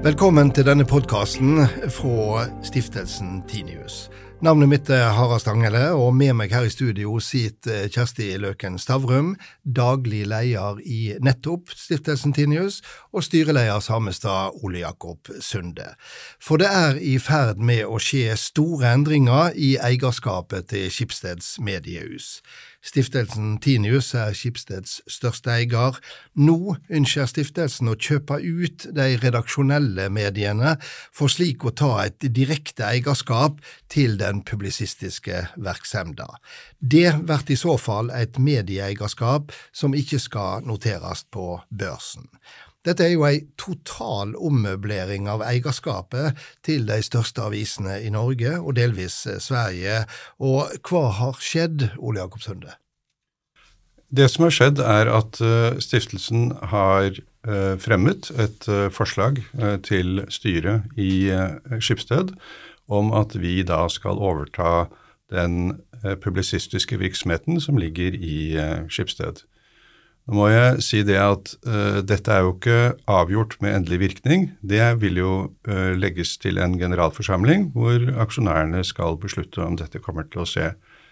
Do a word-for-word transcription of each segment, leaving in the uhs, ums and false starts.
Velkommen til denne podcasten fra Stiftelsen Tinius. Navnet mitt er Harald Stangele, og med meg her i studio sitter Kjersti Løken Stavrum, daglig leder i nettopp Stiftelsen Tinius, og styreleder Samestad Ole Jakob Sunde. For det er i ferd med å skje store endringer i eierskapet til Schibsteds mediehus. Stiftelsen Tinius er Schibsteds største eier. Nå ønsker stiftelsen å kjøpe ut de redaksjonelle mediene for slik å ta et direkte eierskap til den publisistiske virksomheten. Det blir i så fall et medieeierskap som ikke skal noteres på børsen. Dette er jo en total ommøblering av eierskapet til de største avisene i Norge og delvis Sverige. Og hva har skjedd, Ole Jakob Sunde? Det som har skjedd er at stiftelsen har fremmet et forslag til styret i Schibsted om at vi da skal overta den publisistiske virksomheten som ligger i Schibsted. Nå må jeg si det at uh, dette er jo ikke avgjort med endelig virkning. Det vil jo uh, legges til en generalforsamling hvor aksjonærene skal beslutte om dette kommer til å se.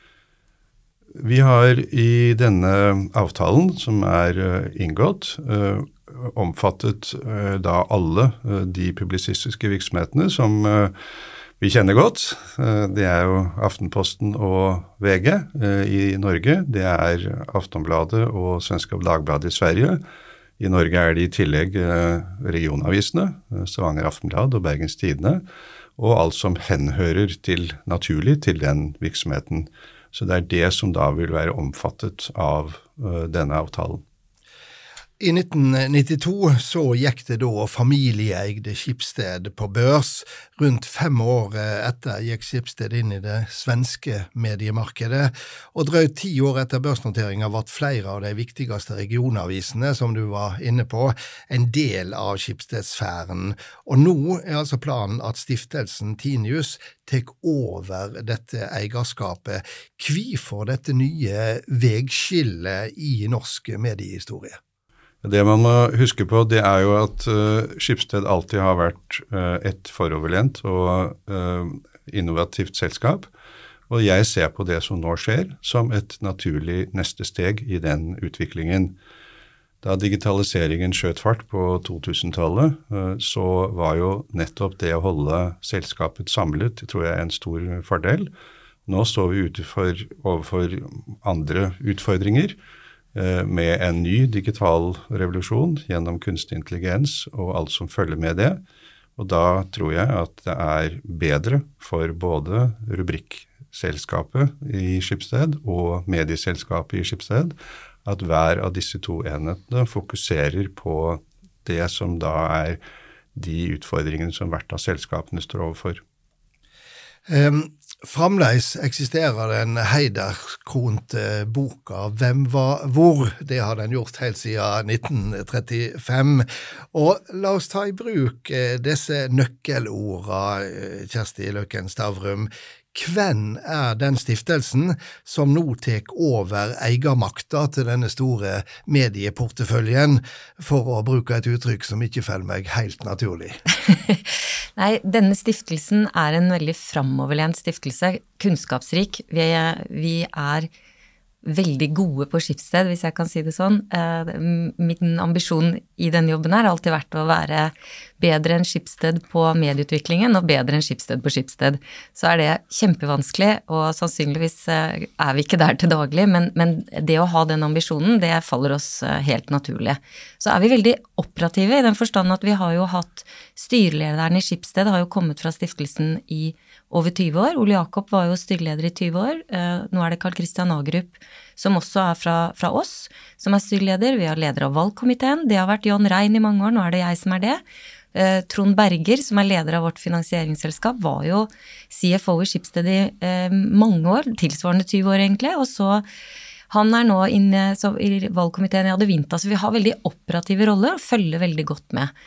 Vi har i denne avtalen som er uh, inngått, uh, omfattet uh, da alle uh, de publisistiske virksomhetene som uh, vi kjenner godt. Det er jo Aftenposten og V G i Norge. Det er Aftonbladet og Svenska Dagbladet i Sverige. I Norge er det i tillegg regionavisene, Stavanger Aftenblad og Bergens Tidende, og alt som henhører til naturlig til den virksomheten. Så det er det som da vil være omfattet av denne avtalen. I nitten nittito så gikk det da familieeide Schibsted på børs. Rundt fem år etter gikk Schibsted inn i det svenske mediemarkedet, og drøyt ti år etter børsnoteringen ble flere av de viktigste regionavisene, som du var inne på, en del av Schibsted-sfæren. Og nå er altså planen at Stiftelsen Tinius tek over dette eierskapet. Hvorfor dette nye vegskillet i norsk mediehistorie? Det man må huske på, det er jo at uh, Schibsted alltid har vært uh, et foroverlent og uh, innovativt selskap, og jeg ser på det som nå skjer som et naturlig neste steg i den utviklingen. Da digitaliseringen skjøt fart på to-tusentallet, uh, så var jo nettopp det å holde selskapet samlet, tror jeg, en stor fordel. Nå står vi utenfor, overfor andre utfordringer, med en ny digital revolusjon gjennom kunstig intelligens og alt som følger med det. Og da tror jeg at det er bedre for både rubrikkselskapet i Schibsted og medieselskapet i Schibsted at hver av disse to enhetene fokuserer på det som da er de utfordringene som hvert av selskapene står overfor. Um, Framleis eksisterer den heiderkronte boka «Hvem var hvor?». Det har den gjort helt siden nitten trettifem. Og la oss ta i bruk disse nøkkelordene, Kjersti Løken Stavrum. Hvem er den stiftelsen som nå tek over eiermakta til denne store medieporteføljen, for å bruke et uttrykk som ikke føler meg helt naturlig? Nei, denne stiftelsen er en veldig framoverlent stiftelse, kunnskapsrik. Vi, vi er veldig gode på Schibsted, hvis jeg kan si det sånn. Min ambisjon i denne jobben her har alltid vært å være bedre enn Schibsted på medieutviklingen og bedre enn Schibsted på Schibsted. Så er det kjempevanskelig, og sannsynligvis er vi ikke der til daglig, men, men det å ha den ambisjonen, det faller oss helt naturlig. Så er vi veldig operative i den forstand at vi har jo hatt styrelederen i Schibsted, har jo kommet fra stiftelsen i over tyve år. Ole Jakob var jo styreleder i tyve år. Nå er det Carl Christian Agrup, som også er fra, fra oss, som er styreleder. Vi har leder av valgkomiteen. Det har vært John Rein i mange år, nå er det jeg som er det. Eh, Trond Berger, som er leder av vårt finansieringsselskap, var jo C F O i Schibsted i eh, mange år, tilsvarende tyve år egentlig, og så han er nå inne så, i valgkomiteen i Adevinta, så vi har veldig operative roller og følger veldig godt med.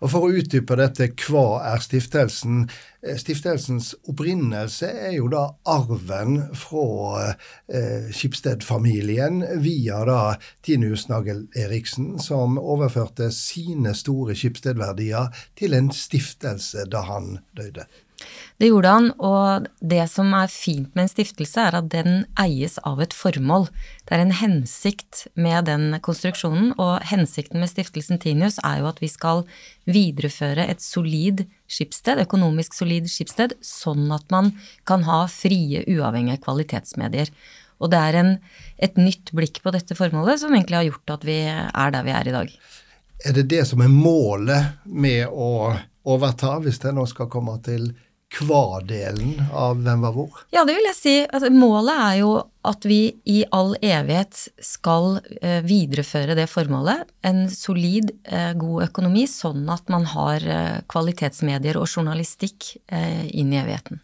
Og for å utdype dette, hva er stiftelsen? Stiftelsens opprinnelse er jo da arven fra eh, Schibsted-familien via da Tinius Nagel Eriksen, som overførte sine store Schibsted-verdier til en stiftelse da han døde. Det gjorde han, og det som er fint med en stiftelse er at den eies av et formål. Det er en hensikt med den konstruksjonen, og hensikten med stiftelsen Tinius er jo at vi skal videreføre et solid Schibsted, økonomisk solid Schibsted, sånn at man kan ha frie, uavhengige kvalitetsmedier. Og det er en, et nytt blikk på dette formålet som egentlig har gjort at vi er der vi er i dag. Er det det som er målet med å overta, hvis det nå skal komme til hva-delen av Hvem var hvor? Ja, det vil jeg si. Altså, målet er jo at vi i all evighet skal eh, videreføre det formålet, en solid, eh, god økonomi, sånn at man har eh, kvalitetsmedier og journalistikk eh, inn i evigheten.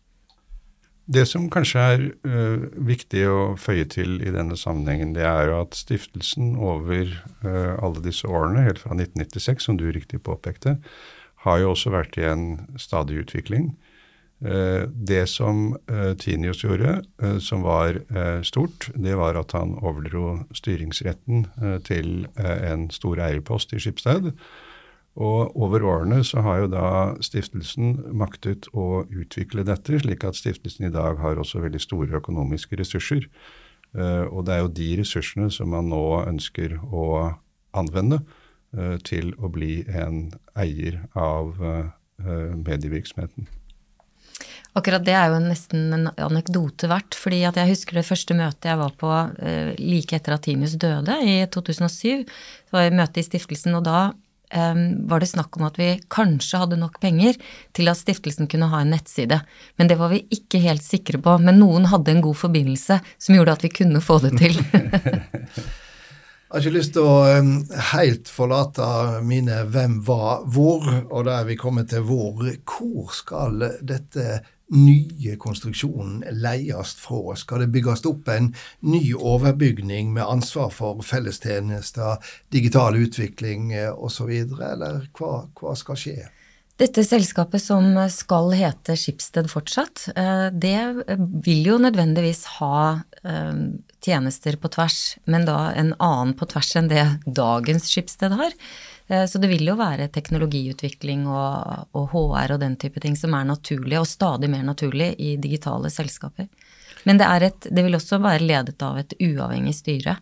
Det som kanskje er uh, viktig å føye til i denne sammenhengen, det er jo at stiftelsen over uh, alle disse årene, helt fra nitten nittiseks, som du riktig påpekte, har jo også vært i en stadig utvikling. Uh, det som uh, Tinius gjorde, uh, som var uh, stort, det var at han overdro styringsretten uh, til uh, en stor eierpost i Schibsted. Og over årene så har jo da stiftelsen maktet å utvikle dette, slik at stiftelsen i dag har også veldig store økonomiske ressurser. Uh, og det er jo de ressursene som man nå ønsker å anvende uh, til å bli en eier av uh, medievirksomheten. Akkurat det er jo nesten en anekdote verdt, fordi at jeg husker det første møtet jeg var på uh, like etter at Tinius døde i to tusen og syv. Det var et møte i stiftelsen, og da Um, var det snakk om at vi kanskje hadde nok penger til at stiftelsen kunne ha en nettside. Men det var vi ikke helt sikre på, men noen hadde en god forbindelse som gjorde at vi kunne få det til. Jeg har ikke lyst til å um, helt forlate mine hvem var hvor, og da er vi kommet til hvor. Hvor skal dette nye konstruksjonen leies fra? Skal det bygges opp en ny overbygning med ansvar for fellestjenester, digital utvikling og så videre, eller hva, hva skal skje? Dette selskapet som skal hete Schibsted fortsatt, det vil jo nødvendigvis ha tjenester på tvers, men da en annen på tvers enn det dagens Schibsted har. Så det vil jo være teknologiutvikling og, og H R og den type ting som er naturlig, og stadig mer naturlig i digitale selskaper. Men det, er et, det vil også være ledet av et uavhengig styre.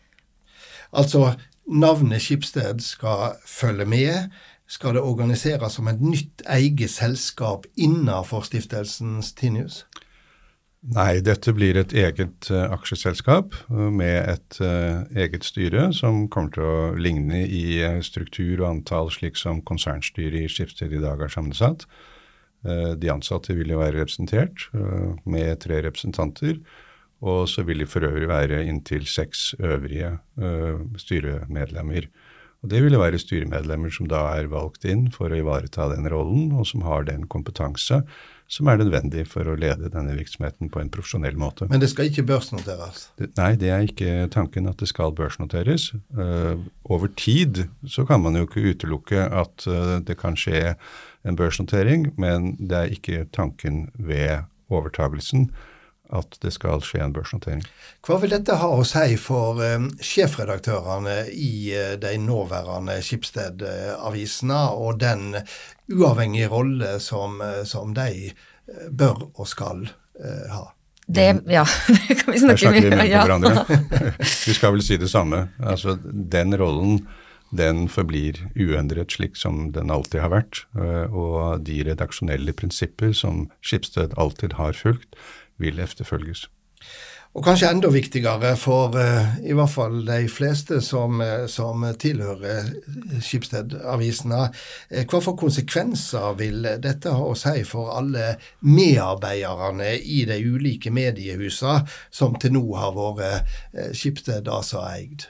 Altså, navnet Schibsted skal følge med. Skal det organiseres som et nytt eget selskap innenfor stiftelsens Tinius? Nei, dette blir et eget uh, aksjeselskap uh, med et uh, eget styre som kommer til å ligne i uh, struktur og antall slik som konsernstyret i Schibsted i dag er sammensatt. Uh, de ansatte vil jo være representert uh, med tre representanter, og så vil de for øvrig være inntil seks øvrige uh, styremedlemmer. Og det vil være styremedlemmer som da er valgt inn for å ivareta den rollen, og som har den kompetanse som er nødvendig for å lede denne virksomheten på en profesjonell måte. Men det skal ikke børsnoteres? Det, nei, det er ikke tanken at det skal børsnoteres. Uh, over tid så kan man jo ikke utelukke at uh, det kan skje en børsnotering, men det er ikke tanken ved overtagelsen at det skal skje en børsnotering. Hva vil dette ha å si for um, sjefredaktørene i uh, de nåværende Schibsted-avisene og den uavhengige rolle som, uh, som de uh, bør og skal uh, ha? Det, ja, det kan vi snakke mye. Her snakker vi med på hverandre. Vi skal vel si det samme. Altså, den rollen, den forblir uendret slik som den alltid har vært, uh, og de redaksjonelle prinsipper som Schibsted alltid har fulgt, vil efterfølges. Og kanskje enda viktigere for uh, i hvert fall de fleste som, uh, som tilhører Schibsted-avisene, uh, hva for konsekvenser vil dette ha å si for alle medarbeiderne i de ulike mediehusene som til nå har vært uh, Schibsted altså eid?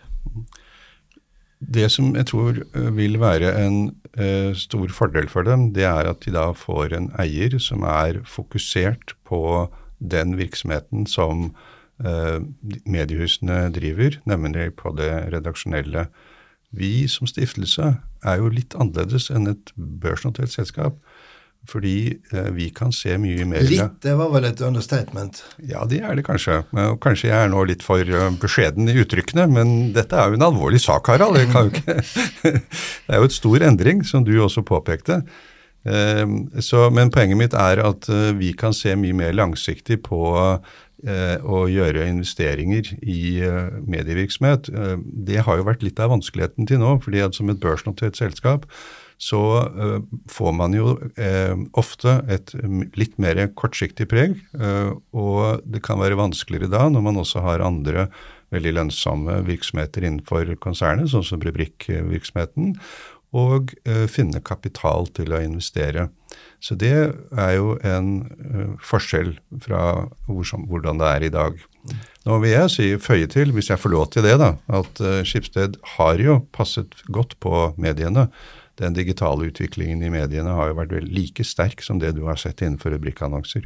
Det som jeg tror vil være en uh, stor fordel for dem, det er at de da får en eier som er fokusert på den virksomheten som uh, mediehusene driver, nemlig på det redaksjonelle vi som stiftelse er jo litt annerledes enn et børsnotert selskap, fordi eh, vi kan se mye mer. Litt, det var vel et understatement. Ja, det er det kanskje. Og kanskje jeg er nå litt for beskjeden i uttrykkene, men dette er jo en alvorlig sak, Harald. Det, kan jo ikke det er jo et stor endring, som du også påpekte. Eh, så, men poenget mitt er at eh, vi kan se mye mer langsiktig på eh, å gjøre investeringer i eh, medievirksomhet. Eh, det har jo vært litt av vanskeligheten til nå, fordi at som et børsnotert selskap, så uh, får man jo uh, ofte et litt mer kortsiktig preg, uh, og det kan være vanskeligere da når man også har andre veldig lønnsomme virksomheter innenfor konsernet, sånn som rubrikkvirksomheten, og uh, finne kapital til å investere. Så det er jo en uh, forskjell fra hvor som, hvordan det er i dag. Nå vil jeg si føye til, hvis jeg får lov til det da, at uh, Schibsted har jo passet godt på mediene. Den digitale utviklingen i mediene har jo vært like sterk som det du har sett innenfor rubrikkannonser.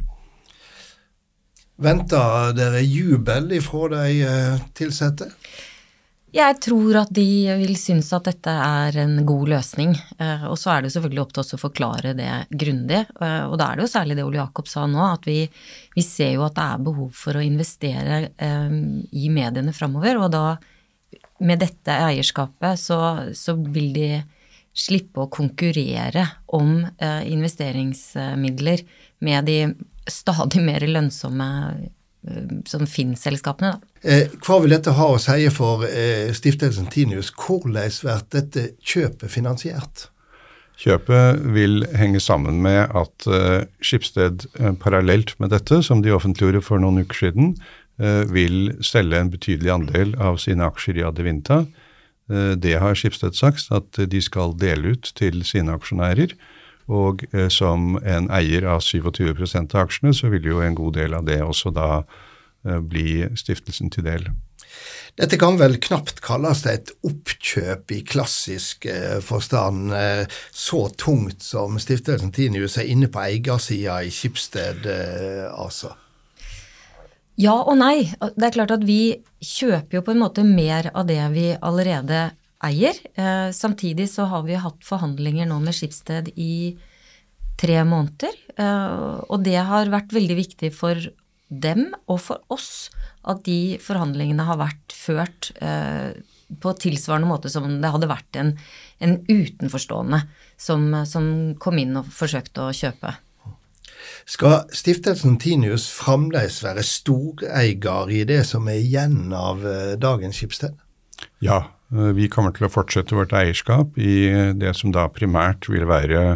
Venter dere jubel ifra de tilsette? Jeg tror at de vil synes at dette er en god løsning, og så er det selvfølgelig opp til oss å forklare det grundig, og da er det jo særlig det Ole Jakob sa nå, at vi, vi ser jo at det er behov for å investere i mediene fremover, og da med dette eierskapet så, så vil de slippe å konkurrere om eh, investeringsmidler med de stadig mer lønnsomme eh, som Finn-selskapene. Eh, hva vil dette ha å si for eh, stiftelsen Tinius? Hvordan blir dette kjøpet finansiert? Kjøpet vil henge sammen med at uh, Schibsted uh, parallelt med dette, som de offentliggjorde for noen uker siden, uh, vil selge en betydelig andel av sine aksjer i Adevinta. Det har Schibsted sagt at de skal dele ut til sine aksjonærer, og som en eier av syttisju prosent av aksjene, så vil jo en god del av det også da bli stiftelsen til del. Dette kan vel knapt kalles et oppkjøp i klassisk forstand, så tungt som stiftelsen Tinius er inne på eiersiden i Schibsted, altså. Ja og nei. Det er klart at vi kjøper jo på en måte mer av det vi allerede eier. Eh, samtidig så har vi hatt forhandlinger nå med Schibsted i tre måneder, eh, og det har vært veldig viktig for dem og for oss at de forhandlingene har vært ført eh, på tilsvarende måte som det hadde vært en, en utenforstående som, som kom inn og forsøkte å kjøpe. Skal stiftelsen Tinius fremdeles være storeier i det som er igjen av dagens Schibsted? Ja, vi kommer til å fortsette vårt eierskap i det som da primært vil være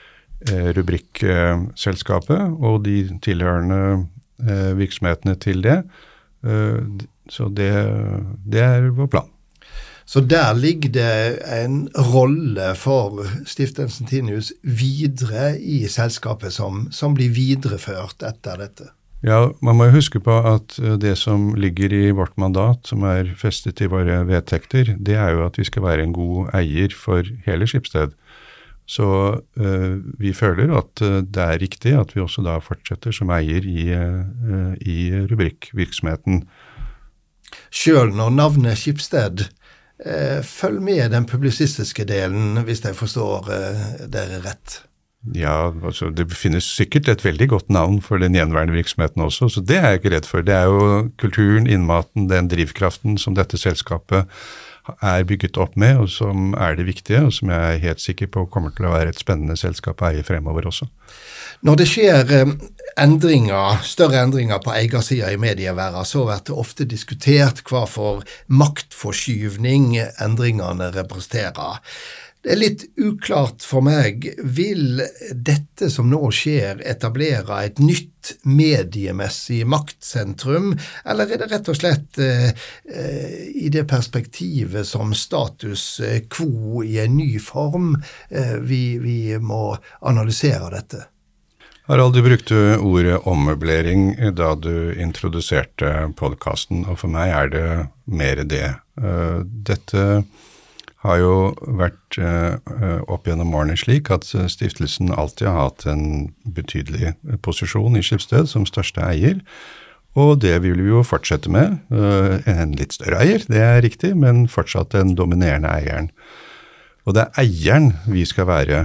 rubrikkselskapet og de tilhørende virksomhetene til det. Så det, det er vår plan. Så der ligger det en rolle for stiftelsen Tinius videre i selskapet som, som blir videreført etter dette. Ja, man må jo huske på at det som ligger i vårt mandat, som er festet i våre vedtekter, det er jo at vi skal være en god eier for hele Schibsted. Så uh, vi føler at uh, det er riktig at vi også da fortsetter som eier i, uh, i rubrikkvirksomheten. Selv når navnet Schibsted Eh, følg med den publisistiske delen, hvis jeg forstår eh, dere rett. Ja, altså det finnes sikkert et veldig godt navn for den gjenværende virksomheten også, så det er jeg ikke redd for. Det er jo kulturen, innmaten, den drivkraften som dette selskapet er bygget opp med, og som er det viktige, og som jeg er helt sikker på kommer til å være et spennende selskap å eie fremover også. Når det skjer endringer, større endringer på eiersiden i medieverden, så blir det ofte diskutert hva for maktforskyvning endringene representerer. Det er litt uklart for meg, vil dette som nå skjer etablere et nytt mediemessig maktsentrum, eller er det rett og slett eh, i det perspektivet som status quo i en ny form eh, vi, vi må analysere dette? Harald, du brukte ordet ommøblering da du introduserte podcasten, og for meg er det mer det. Dette har jo vært opp gjennom årene slik at stiftelsen alltid har hatt en betydelig posisjon i Schibsted som største eier, Og det vil vi jo fortsette med. En litt større eier, det er riktig, men fortsatt den dominerende eieren. Og det er eieren vi skal være.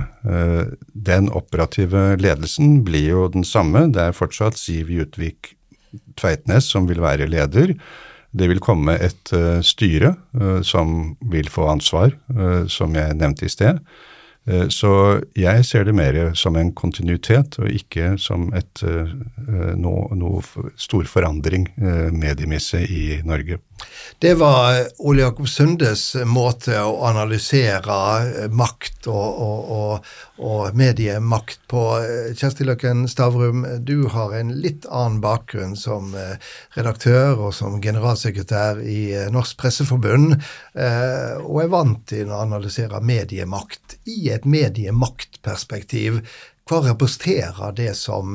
Den operative ledelsen blir jo den samme. Det er fortsatt Siv Jutvik Tveitnes som vil være leder. Det vil komme et styre som vil få ansvar, som jeg nevnte i sted. Så jeg ser det mer som en kontinuitet, og ikke som et noe, noe stor forandring mediemessig i Norge. Det var Ole Jakob Sundes måte å analysere makt og, og, og, og mediemakt på. Kjersti Løkken Stavrum, du har en litt annen bakgrunn som redaktør og som generalsekretær i Norsk Presseforbund, og er vant til å analysere mediemakt i et mediemaktperspektiv. Hva representerer det som,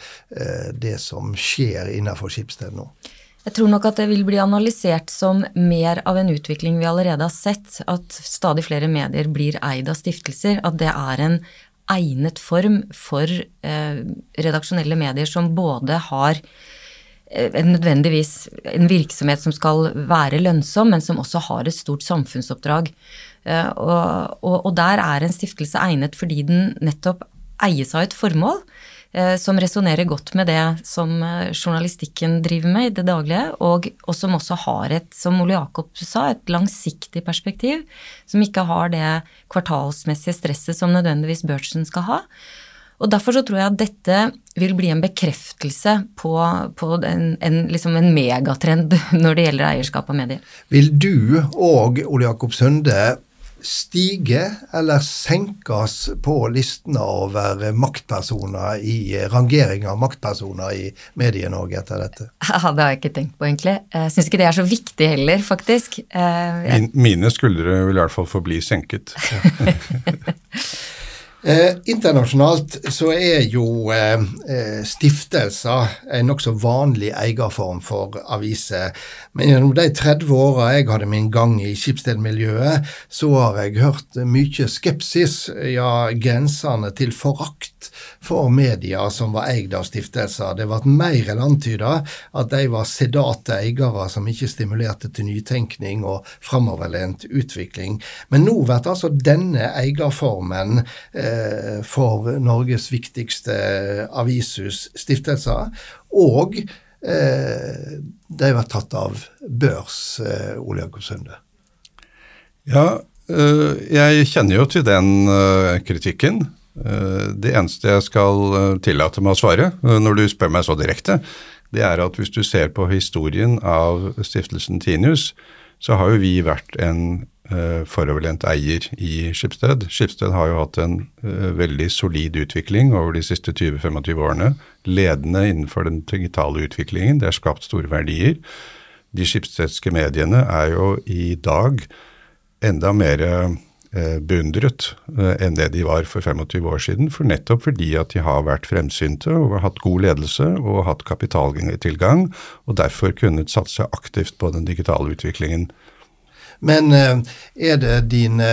det som skjer innenfor Schibsted nå? Jeg tror nok at det vil bli analysert som mer av en utvikling vi allerede har sett, at stadig flere medier blir eid av stiftelser, at det er en egnet form for eh, redaksjonelle medier som både har eh, nødvendigvis en virksomhet som skal være lønnsom, men som også har et stort samfunnsoppdrag. Eh, og, og, og der er en stiftelse egnet fordi den nettopp eies av et formål, som resonerer godt med det som journalistikken driver med i det daglige, og, og som også har et, som Ole Jakob sa, et langsiktig perspektiv, som ikke har det kvartalsmessige stresset som nødvendigvis børsen skal ha. Og derfor så tror jeg at dette vil bli en bekreftelse på, på en, en, liksom en megatrend når det gjelder eierskap av medier. Vil du og Ole Jakob Sunde stige eller senkes på listene over maktpersoner i rangering av maktpersoner i Medie-Norge etter dette? Ja, det har jeg ikke tenkt på egentlig. Jeg synes ikke det er så viktig heller, faktisk. Min, mine skuldre vil i hvert fall forbli senket. Eh, internasjonalt så er jo eh, stiftelser en nok så vanlig eierform for aviser. Men gjennom de tretti årene jeg hadde min gang i Schibsted-miljøet, så har jeg hørt mye skepsis, ja, grensene til forakt for media som var eid av stiftelser. Det var mer enn antydet at de var sedate eiere som ikke stimulerte til nytenkning og fremoverlent utvikling. Men nå vet altså denne eierformen eh, for Norges viktigste avishus stiftelser, og eh, de var tatt av børs, eh, Ole Jakob Sunde. Ja, øh, jeg kjenner jo til den øh, kritikken. Uh, det eneste jeg skal uh, tillate meg å svare, uh, når du spør meg så direkte, det er at hvis du ser på historien av stiftelsen Tinius, så har jo vi vært en uh, foroverlent eier i Schibsted. Schibsted har jo hatt en uh, veldig solid utvikling over de siste tjue til tjuefem årene, ledende innenfor den digitale utviklingen. Det har skapt store verdier. De schibstedske mediene er jo i dag enda mer uh, beundret uh, enn det de var for tjuefem år siden, for nettopp fordi at de har vært fremsynte og har hatt god ledelse og hatt kapitaltilgang, og derfor kunnet satse aktivt på den digitale utviklingen. Men er det dine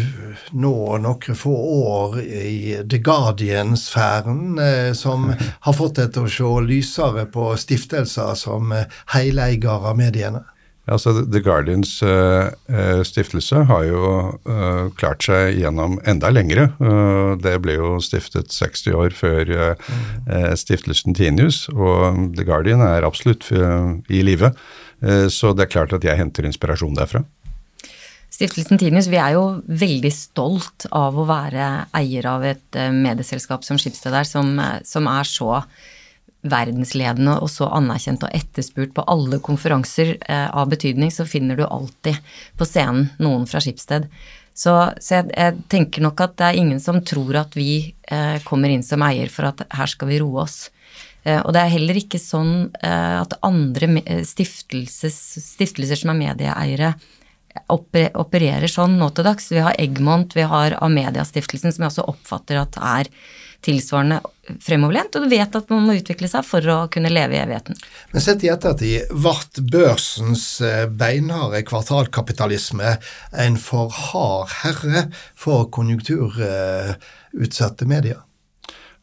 nå noen få år i The Guardian-sfæren som har fått deg til å se lysere på stiftelser som heileier av mediene? Altså, The Guardians uh, stiftelse har jo uh, klart seg gjennom enda lengre. Uh, det ble jo stiftet seksti år før uh, stiftelsen Tinius, og The Guardian er absolutt uh, i live. Uh, så det er klart at jeg henter inspirasjon derfra. Stiftelsen Tinius, vi er jo veldig stolt av å være eier av et medieselskap som Schibsted der, som, som er så verdensledende og så anerkjent og etterspurt på alle konferanser eh, av betydning, så finner du alltid på scenen noen fra Schibsted. Så, så jeg, jeg tenker nok at det er ingen som tror at vi eh, kommer inn som eier for at her skal vi roe oss. Eh, og det er heller ikke sånn eh, at andre stiftelser som er medieeiere oper, opererer sånn nå til dags. Vi har Egmont, vi har Amedia-stiftelsen, som jeg også oppfatter at er tilsvarende fremoverlent, og du vet at man må utvikle seg for å kunne leve i evigheten. Men sett i ettertid, vart børsens beinharde kvartalkapitalisme en for hard herre for konjunkturutsatte medier?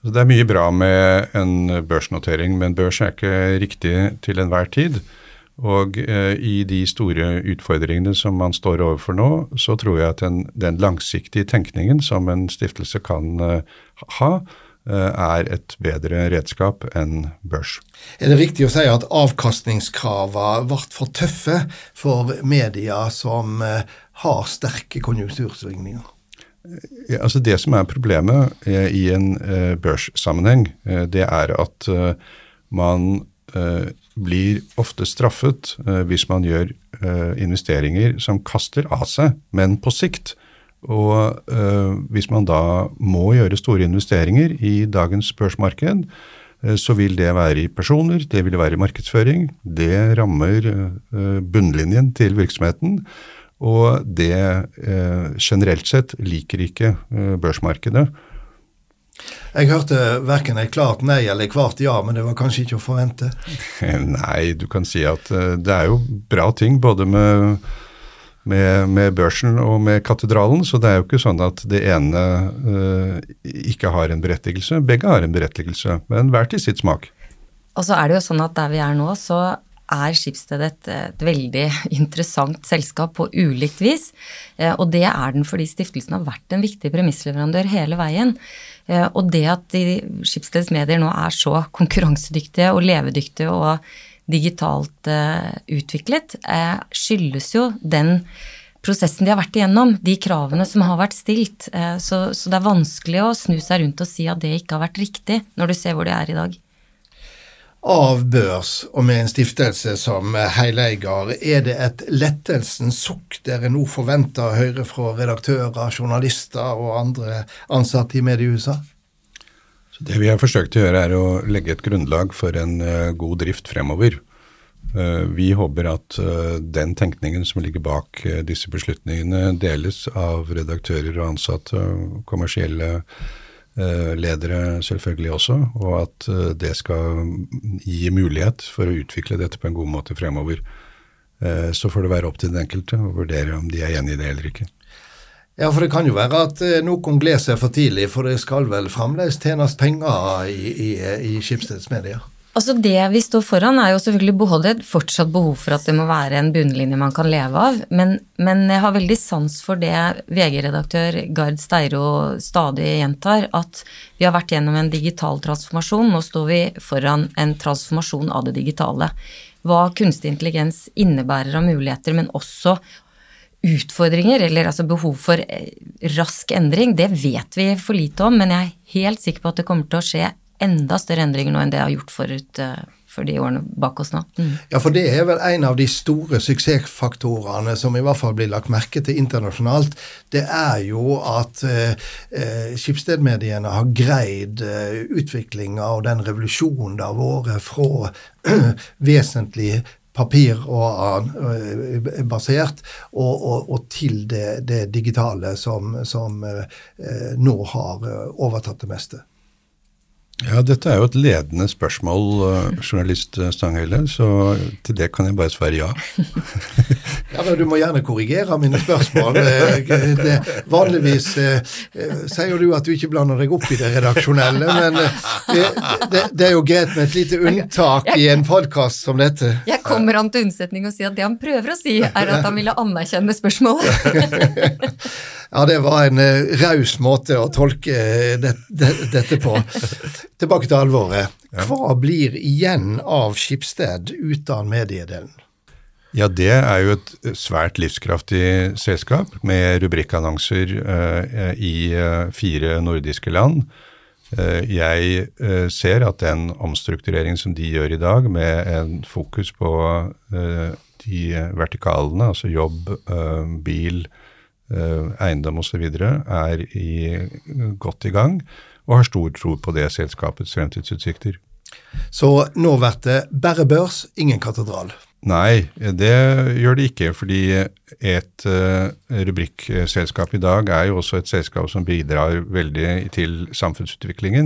Det er mye bra med en børsnotering, men børs er ikke riktig til enhver tid. Og eh, i de store utfordringene som man står overfor nå, så tror jeg at den, den langsiktige tenkningen som en stiftelse kan eh, ha, eh, er et bedre redskap enn børs. Er det riktig å si at avkastningskravet ble for tøffe for media som eh, har sterke konjunktursvingninger? Ja, altså det som er problemet eh, i en eh, børssammenheng, eh, det er at eh, man eh, blir ofte straffet eh, hvis man gjør eh, investeringer som kaster av seg, men på sikt. Og eh, hvis man da må gjøre store investeringer i dagens børsmarked, eh, så vil det være i personer, det vil være i markedsføring, det rammer eh, bunnlinjen til virksomheten, og det eh, generelt sett liker ikke eh, børsmarkedet. Jeg hørte hverken et klart nei eller klart ja, men det var kanskje ikke å forvente. Nei, du kan si at eh, det er jo bra ting både med, med, med børsen og med katedralen, så det er jo ikke sånn at det ene eh, ikke har en berettigelse. Begge har en berettigelse, men hver til sitt smak. Og så er det jo sånn at der vi er nå, så er Schibsted et, et veldig interessant selskap på ulikt vis, eh, og det er den fordi stiftelsen har vært en viktig premissleverandør hele veien. Eh, og det at de Schibsteds medier nå er så konkurransedyktige og levedyktige og digitalt eh, utviklet, eh, skyldes jo den prosessen de har vært igjennom, de kravene som har vært stilt. Eh, så, så det er vanskelig å snu seg rundt og si at det ikke har vært riktig når du ser hvor de er i dag. Av børs og med en stiftelse som heileier, er det et lettelsens sukk dere nå forventer å høre fra redaktører, journalister og andre ansatte i mediehuset? Så det vi har forsøkt å gjøre er å legge et grunnlag for en uh, god drift fremover. Uh, vi håper at uh, den tenkningen som ligger bak uh, disse beslutningene deles av redaktører og ansatte og kommersielle ledere selvfølgelig også, og at det skal gi mulighet for å utvikle dette på en god måte fremover. Så får det være opp til den enkelte å vurdere om de er enige i det eller ikke. Ja, for det kan jo være at noen gleder seg for tidlig, for det skal vel fremdeles tjenes penger i, i, i Schibsteds medier. Altså det vi står foran er jo selvfølgelig både et fortsatt behov for at det må være en bunnlinje man kan leve av, men, men jeg har veldig sans for det V G-redaktør Gard Steiro stadig gjentar, at vi har vært gjennom en digital transformasjon, nå står vi foran en transformasjon av det digitale. Hva kunstig intelligens innebærer av muligheter, men også utfordringer, eller altså behov for rask endring, det vet vi for lite om, men jeg er helt sikker på at det kommer til å skje enda større endringer nå enn det jeg har gjort forut for de årene bak oss nå. Mm. Ja, for det er vel en av de store suksessfaktorene som i hvert fall blir lagt merke til internasjonalt. Det er jo at eh, Schibsted-mediene har greid eh, utviklingen av den revolusjonen det har vært fra vesentlig papir og uh, basert, og, og, og til det, det digitale som, som uh, nå har uh, overtatt det meste. Ja, dette er jo et ledende spørsmål, journalist Stanghelle, så til det kan jeg bare svare ja. Ja, men du må gjerne korrigere mine spørsmål. Det, vanligvis eh, sier du at du ikke blander deg opp i det redaksjonelle, men det, det, det er jo greit med et lite unntak i en podcast som dette. Jeg kommer han til unnsetning og sier at det han prøver å si er at han ville anerkjenne spørsmålet. Ja, det var en uh, raus måte å tolke det, det, dette på. Tilbake til alvoret. Hva blir igjen av Schibsted uten mediedelen? Ja, det er jo et svært livskraftig selskap med rubrikkannonser uh, i uh, fire nordiske land. Uh, jeg uh, ser at den omstrukturering som de gjør i dag, med en fokus på uh, de vertikalene, altså jobb, uh, bil, uh, eiendom og så videre, er i, godt i gang, og har stor tro på det selskapets fremtidsutsikter. Så nå blir det bare børs, ingen katedral? Nei, det gjør det ikke, fordi et uh, rubrikkselskap i dag er jo også et selskap som bidrar veldig til samfunnsutviklingen,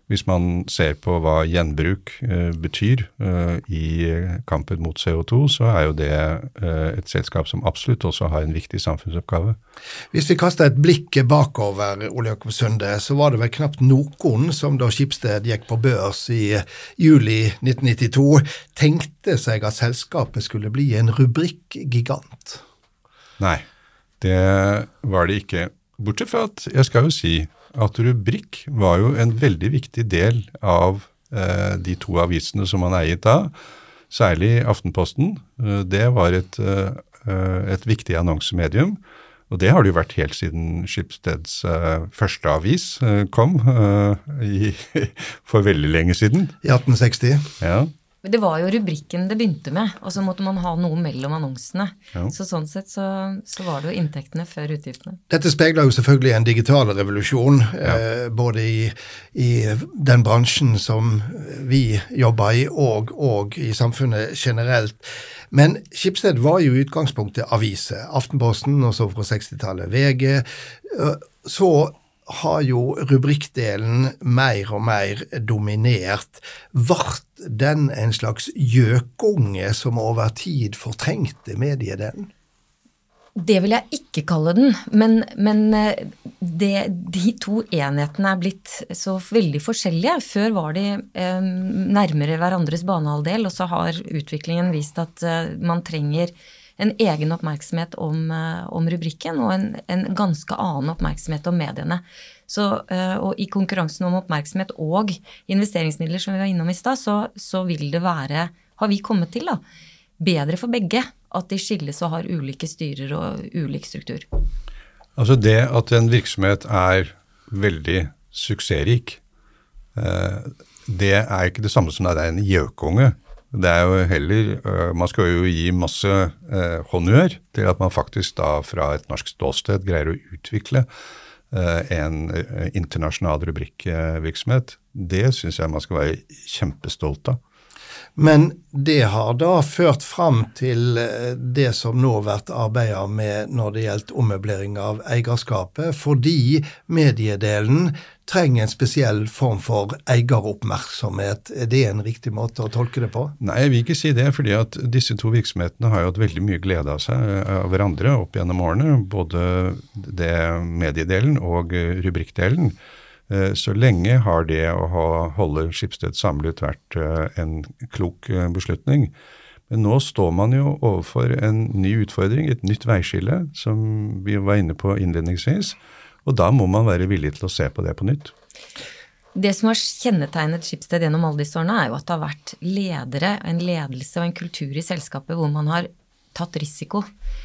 Hvis man ser på hva gjenbruk eh, betyr eh, i kampen mot C O to, så er jo det eh, et selskap som absolutt også har en viktig samfunnsoppgave. Hvis vi kaster et blikk bakover, Ole Jakob Sunde, så var det vel knapt noen som da Schibsted gikk på børs i juli nitten nittito, tenkte seg at selskapet skulle bli en rubrikkgigant. Nei, det var det ikke. Bortsett fra at jeg skal jo si at rubrikk var jo en veldig viktig del av eh, de to avisene som man eiet da, særlig Aftenposten. Eh, det var et, eh, et viktig annonsemedium, og det har det jo vært helt siden Schibsteds eh, første avis eh, kom eh, i, for veldig lenge siden. I atten seksti. Ja. Det var jo rubrikken det begynte med, og så måtte man ha noe mellom annonsene. Ja. Så sånn sett så, så var det jo inntektene før utgiftene. Dette spegler jo selvfølgelig en digital revolusjon, ja. eh, både i, i den bransjen som vi jobber i, og, og i samfunnet generelt. Men Schibsted var jo i utgangspunktet aviser. Aftenposten, og så fra sekstitallet V G. Så har jo rubrikkdelen mer og mer dominert. Vart den en slags gjøkunge som over tid fortrengte mediedelen? Det vil jeg ikke kalle den, men, men det, de to enhetene er blitt så veldig forskjellige. Før var de eh, nærmere hverandres banehalvdel, og så har utviklingen vist at eh, man trenger en egen oppmerksomhet om, om rubrikken, og en, en ganske annen oppmerksomhet om mediene. Så, og i konkurransen om oppmerksomhet og investeringsmidler som vi var innom i sted, så, så vil det være, har vi kommet til da, bedre for begge, at de skilles og har ulike styrer og ulik struktur. Altså det at en virksomhet er veldig suksessrik, det er ikke det samme som at det er en gjøkunge. Det er jo heller, man skal jo gi masse eh, honnør til at man faktisk da fra et norsk ståsted greier å utvikle eh, en eh, internasjonal rubrikkvirksomhet. Det synes jeg man skal være kjempestolt av. Men det har da ført fram til det som nå har vært arbeidet med når det gjelder ommøblering av eierskapet, fordi mediedelen trenger en spesiell form for eieroppmerksomhet. Er det en riktig måte å tolke det på? Nei, jeg vil ikke si det, fordi at disse to virksomhetene har jo hatt veldig mye glede av seg av hverandre opp gjennom årene, både det mediedelen og rubrikkdelen. Så lenge har det å holde Schibsted samlet vært en klok beslutning. Men nå står man jo overfor en ny utfordring, et nytt veiskille, som vi var inne på innledningsvis, og da må man være villig til å se på det på nytt. Det som har kjennetegnet Schibsted gjennom alle disse årene er jo at det har vært ledere, en ledelse og en kultur i selskapet hvor man har tatt risiko.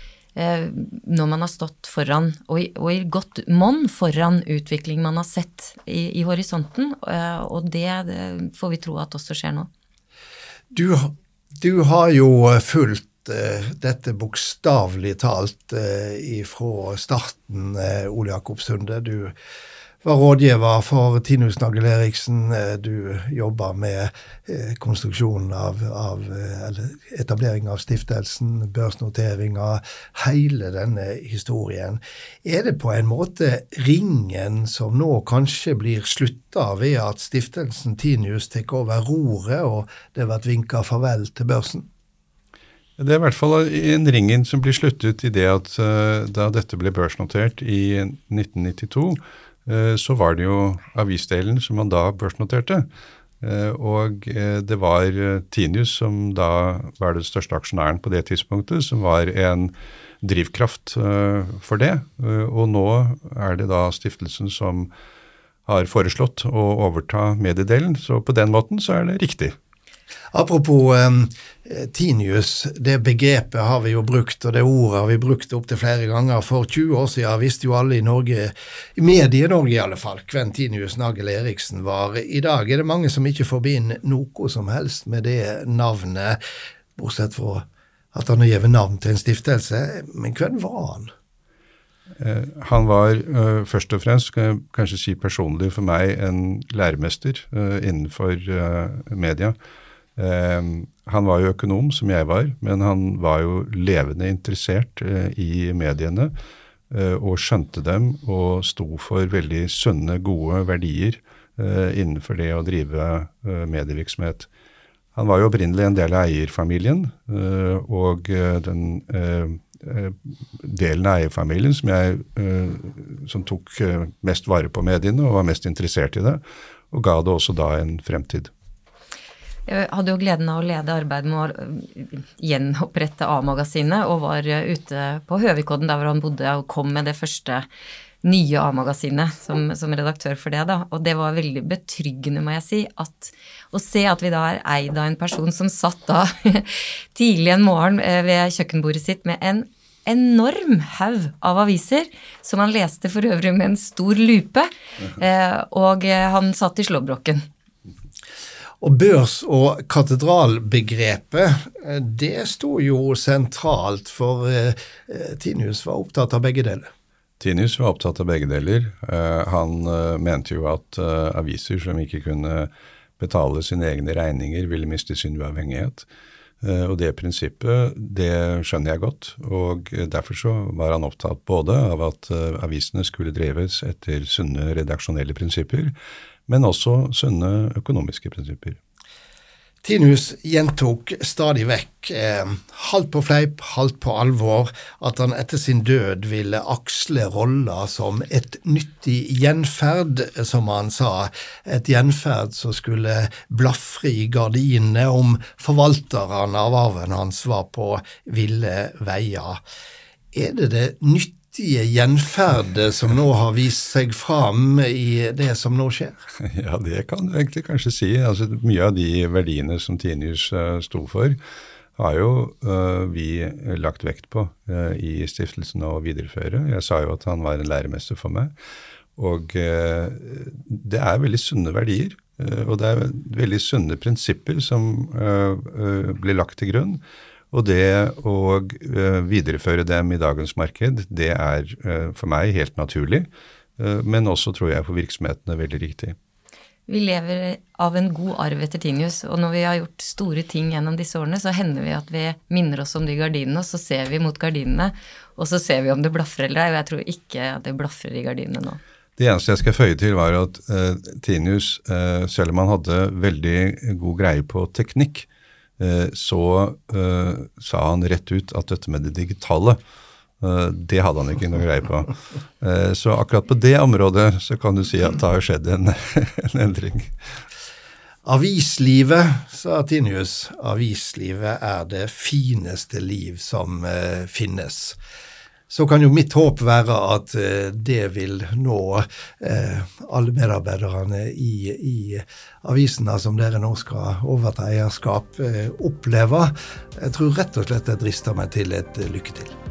Når man har stått foran, og i, og i godt monn foran utvikling man har sett i, i horisonten, og det, det får vi tro at også skjer nå. Du, du har jo fulgt uh, dette bokstavelig talt uh, fra starten, uh, Ole Jakob Sunde. Du var rådgiver for Tinus Nagel Eriksen, du jobber med eh, konstruksjonen av, av eller etablering av stiftelsen, børsnotering av hele denne historien. Er det på en måte ringen som nå kanskje blir sluttet ved at stiftelsen Tinus tek over roret, og det har vært vinket farvel til børsen? Det er i hvert fall en ringen som blir sluttet i det at uh, da dette ble børsnotert i nitten nittito, så var det jo avisdelen som man da børsnoterte, og det var Tinus som da var det største aksjonæren på det tidspunktet, som var en drivkraft for det, og nå er det da stiftelsen som har foreslått å overta mediedelen, så på den måten så er det riktig. Apropos um, Tinus, det begrepet har vi jo brukt, og det ordet har vi brukt opp til flere ganger. For tjue år siden visste jo alle i Norge, i Medie-Norge i alle fall, hvem Tinus Nagel Eriksen var. I dag er det mange som ikke forbinder noe som helst med det navnet, bortsett fra at han har gitt navn til en stiftelse. Men hvem var han? Eh, han var uh, først og fremst, kan jeg kanskje si personlig for meg, en læremester uh, innenfor uh, media. Uh, han var jo økonom, som jeg var, men han var jo levende interessert uh, i mediene, uh, og skjønte dem, og sto for veldig sunne, gode verdier uh, innenfor det å drive uh, medievirksomhet. Han var jo opprinnelig en del av eierfamilien, uh, og uh, den uh, uh, delen av eierfamilien som, jeg, uh, som tok uh, mest vare på mediene og var mest interessert i det, og ga det også da en fremtid. Jeg hadde jo gleden av å lede arbeid med å gjenopprette A-magasinet, og var ute på Høvikodden der hvor han bodde og kom med det første nye A-magasinet som, som redaktør for det da, og det var veldig betryggende, må jeg si, at, å se at vi da er eid av en person som satt da tidlig en morgen ved kjøkkenbordet sitt med en enorm haug av aviser, som han leste for øvrig med en stor lupe, og han satt i slåbroken. Og børs- og katedralbegrepet, det stod jo sentralt, for Tinius var opptatt av begge deler. Tinius var opptatt av begge deler. Uh, han uh, mente jo at uh, aviser som ikke kunne betale sine egne regninger ville miste sin uavhengighet. Uh, og det prinsippet, det skjønner jeg godt, og derfor så var han opptatt både av at uh, avisene skulle dreves etter sunne redaksjonelle prinsipper, men også sunne økonomiske prinsipper. Tinius gjentok stadig vekk, eh, halvt på fleip, halvt på alvor, at han etter sin død ville aksle rolla som et nyttig gjenferd, som han sa, et gjenferd som skulle blafre i gardinene om forvalteren av arven hans var på ville veier. Er det det nyttige gjenferdet som nå har vist seg fram i det som nå skjer? Ja, det kan du egentlig kanskje si. Altså, mye av de verdiene som Tinius uh, stod for, har jo uh, vi lagt vekt på uh, i stiftelsen å videreføre. Jeg sa jo at han var en læremester for meg, og uh, det er veldig sunne verdier, uh, og det er veldig sunne prinsipper som uh, uh, blir lagt til grunn. Og det å uh, videreføre dem i dagens marked, det er uh, for meg helt naturlig, uh, men også tror jeg for virksomhetene veldig riktig. Vi lever av en god arv etter Tinius, og når vi har gjort store ting gjennom disse årene, så hender vi at vi minner oss om de gardinene, og så ser vi mot gardinene, og så ser vi om det blaffer eller ei, og jeg tror ikke at det blaffer i gardinene nå. Det eneste jeg skal føye til var at uh, Tinius, uh, selv om han hadde veldig god greie på teknikk, så uh, sa han rett ut at dette med det digitale, uh, det hadde han ikke noe greie på. Uh, så akkurat på det området så kan du si at det har skjedd en, en endring. Avislivet, sa Tinius, avislivet er det fineste liv som uh, finnes. Så kan jo mitt håp være at uh, det vil nå uh, alle medarbeiderne i, i avisene som dere nå skal overta eierskap uh, oppleve. Jeg tror rett og slett jeg drister meg til et uh, lykke til.